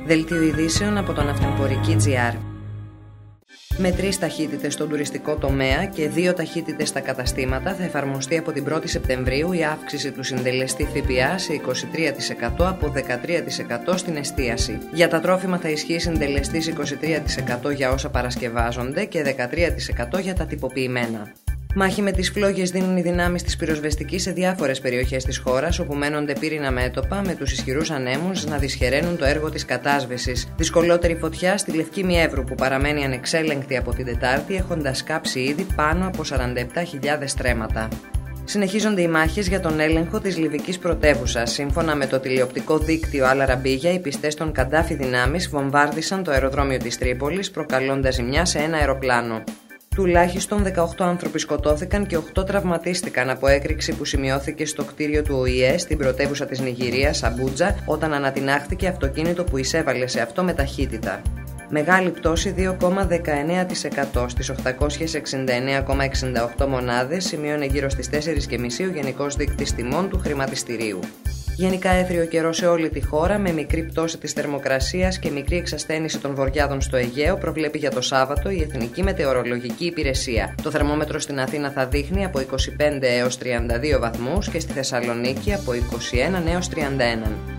Δελτίο ειδήσεων από το Ναυτεμπορική.gr. Με 3 ταχύτητες στον τουριστικό τομέα και 2 ταχύτητες στα καταστήματα θα εφαρμοστεί από την 1η Σεπτεμβρίου η αύξηση του συντελεστή ΦΠΑ σε 23% από 13% στην εστίαση. Για τα τρόφιμα θα ισχύει συντελεστής 23% για όσα παρασκευάζονται και 13% για τα τυποποιημένα. Μάχη με τις φλόγες δίνουν οι δυνάμεις της πυροσβεστικής σε διάφορες περιοχές της χώρας, όπου μένονται πύρινα μέτωπα με τους ισχυρούς ανέμους να δυσχεραίνουν το έργο της κατάσβεσης. Δυσκολότερη φωτιά στη Λευκή Μιέβρου, που παραμένει ανεξέλεγκτη από την Τετάρτη, έχοντας κάψει ήδη πάνω από 47.000 στρέμματα. Συνεχίζονται οι μάχες για τον έλεγχο της Λιβικής πρωτεύουσας. Σύμφωνα με το τηλεοπτικό δίκτυο Al Arabiya, οι πιστές των Καντάφη δυνάμεις βομβάρδισαν το αεροδρόμιο της Τρίπολης, προκαλώντας ζημιά σε ένα αεροπλάνο. Τουλάχιστον 18 άνθρωποι σκοτώθηκαν και 8 τραυματίστηκαν από έκρηξη που σημειώθηκε στο κτίριο του ΟΗΕ στην πρωτεύουσα της Νιγηρίας, Αμπούτζα, όταν ανατινάχθηκε αυτοκίνητο που εισέβαλε σε αυτό με ταχύτητα. Μεγάλη πτώση 2,19% στις 869,68 μονάδες σημείωνε γύρω στις 4.30 ο Γενικός Δείκτης Τιμών του Χρηματιστηρίου. Γενικά έθριο καιρό σε όλη τη χώρα, με μικρή πτώση της θερμοκρασίας και μικρή εξασθένιση των βορειάδων στο Αιγαίο, προβλέπει για το Σάββατο η Εθνική Μετεωρολογική Υπηρεσία. Το θερμόμετρο στην Αθήνα θα δείχνει από 25 έως 32 βαθμούς και στη Θεσσαλονίκη από 21 έως 31.